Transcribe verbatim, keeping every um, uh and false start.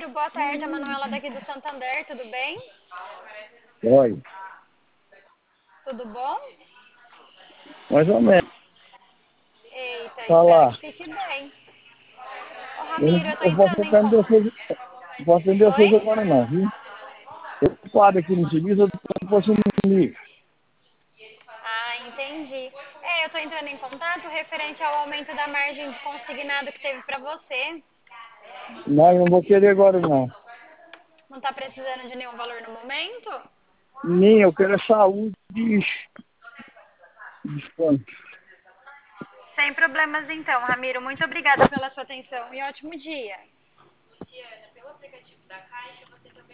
Ramiro, boa tarde. A Manuela daqui do Santander, tudo bem? Oi, Tudo bom? mais ou menos. Eita, espero Falar. que fique bem. Ô Eu Ramiro, não eu tô eu posso entrando em atender contato. vocês, não posso atender vocês Oi? agora não, viu? Eu tô ocupado aqui no serviço, eu depois você me liga. Ah, entendi. É, eu tô entrando em contato referente ao aumento da margem de consignado que teve pra você. Não, eu não vou querer agora não. Não tá precisando de nenhum valor no momento? Nem, eu quero é saúde e desconto. Sem problemas então, Ramiro. Muito obrigada pela sua atenção e ótimo dia.